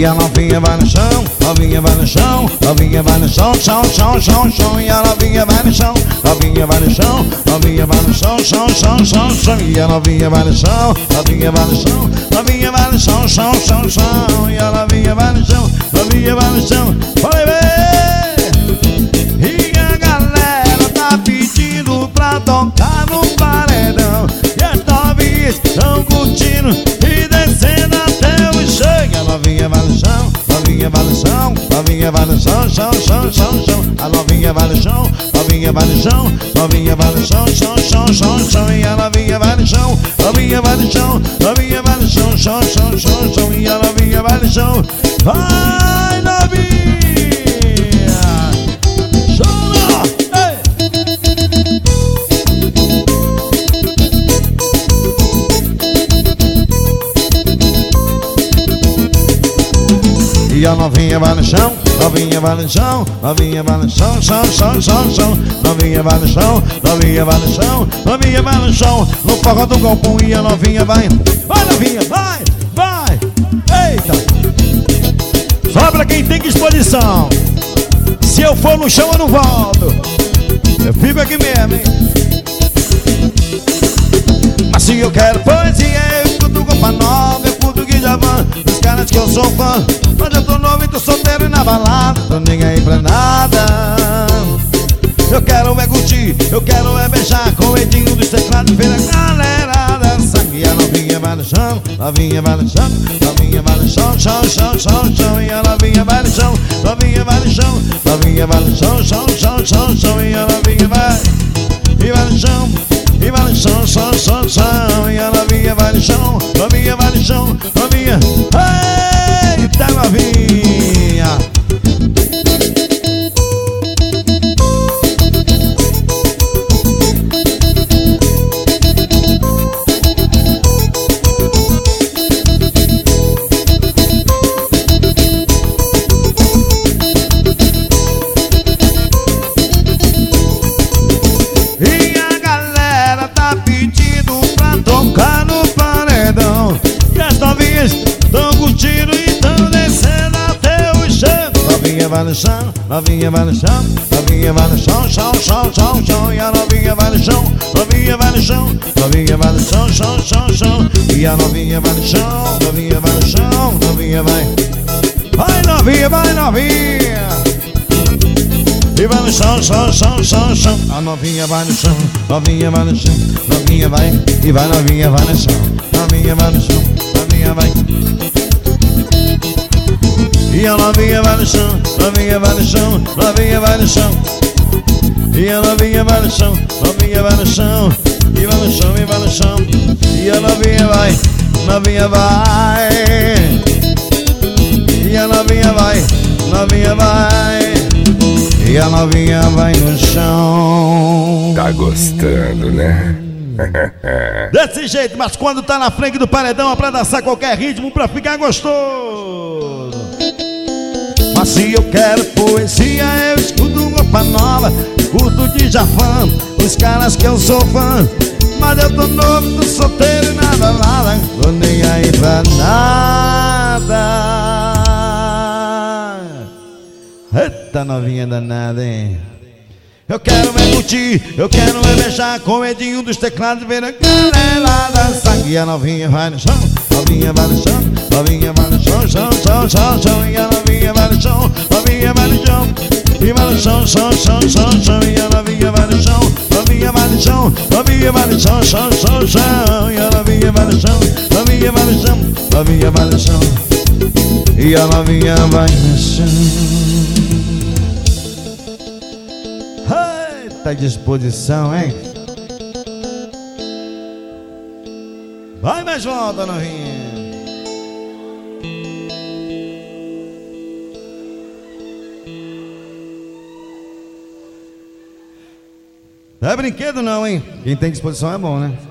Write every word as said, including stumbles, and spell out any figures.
E a novinha vai no chão, novinha vai no chão, novinha vai no chão, chão, chão, chão, chão. E a novinha vai no chão, novinha vai no chão, novinha vai no chão, chão, chão, chão, chão. E a novinha vai no chão, novinha vai no chão, novinha vai no chão, chão, chão, chão. E a novinha vai no chão, novinha vai no chão. Falei bem! E a galera tá pedindo pra tocar no paredão. E as novinhas tão curtindo e descendo até o chão. E a novinha vai no chão, novinha vai no chão, novinha vai no chão, chão, chão, chão, chão. A novinha vai no chão, novinha vai no chão, novinha vai no chão, chão, chão, chão, chão. E a novinha vai no chão, novinha vai no chão, novinha vai no chão, chão, chão, chão, chão. E a novinha vai no chão. Vai, novinha! Chora! Ei! E a novinha vai no chão, novinha vai no chão, novinha vai no chão, chão, chão, chão, chão. Novinha vai no chão, novinha vai no chão, novinha vai no chão. No forró do galpão e a novinha vai. Vai, novinha, vai, vai. Eita! Só pra quem tem disposição. Se eu for no chão eu não volto. Eu fico aqui mesmo, hein? Mas se eu quero poesia, eu escuto Copa Nova, eu escuto Guijavan, os caras que eu sou fã. Mas eu tô novo e tô solteiro e na balada, tô nem aí pra nada. Eu quero é curtir, eu quero é beijar com o Edinho dos teclados, ver a galera dançar. E a novinha vai no chão, novinha vai no chão, novinha vai no chão, chão, chão, chão, chão. E a novinha vai no chão, novinha vai no chão, novinha vai no chão, chão, chão, chão, chão. E a novinha vai, e vai no chão, e vai no chão, chão, chão, chão. E a novinha vai no chão, novinha vai no chão, novinha. Eita, novinha! E a galera tá pedindo pra tocar no paredão. E as novinhas tão curtindo e tão descendo até o chão. Novinha vai no chão, novinha vai no chão, novinha vai no chão, chão, chão, chão, chão. E a novinha vai no chão, novinha vai no chão, novinha vai no chão, chão, chão, chão. E a novinha vai no chão, novinha vai no chão, novinha vai. Vai, novinha, vai, novinha. E vai no chão, chão, chão, chão, chão. A novinha vai no chão, novinha vai no chão, novinha vai. E vai, novinha vai no chão, novinha vai no chão, novinha vai. E a novinha vai no chão, novinha vai no chão, novinha vai no chão. E a novinha vai no chão, novinha vai no chão. E vai no chão, e vai no chão. E a novinha vai, novinha vai. E a novinha vai, novinha vai. E a novinha vai no chão. Tá gostando, né? Desse jeito, mas quando tá na frente do paredão é pra dançar qualquer ritmo, pra ficar gostoso. Mas se eu quero poesia, eu escuto Copa Nova, escuto Djavan, os caras que eu sou fã. Mas eu tô novo, tô solteiro e nada, nada, tô nem aí pra nada. Eita, novinha danada, hein? Eu quero é curtir, eu quero é beijar com o Edinho dos teclados, ver a galera dançar. E a novinha vai no chão, novinha vai no chão, novinha vai no chão, chão, chão, chão, chão. E a novinha vai no chão, novinha vai no chão. E vai no chão, chão, chão, chão, chão. E a novinha vai no chão, novinha vai no chão, novinha vai no chão, chão, chão, chão. E a novinha vai no chão, novinha vai no chão, novinha vai no chão. E a novinha vai no chão. Tá à disposição, hein? Vai mais volta, novinha. Não é brinquedo não, hein? Quem tem disposição é bom, né?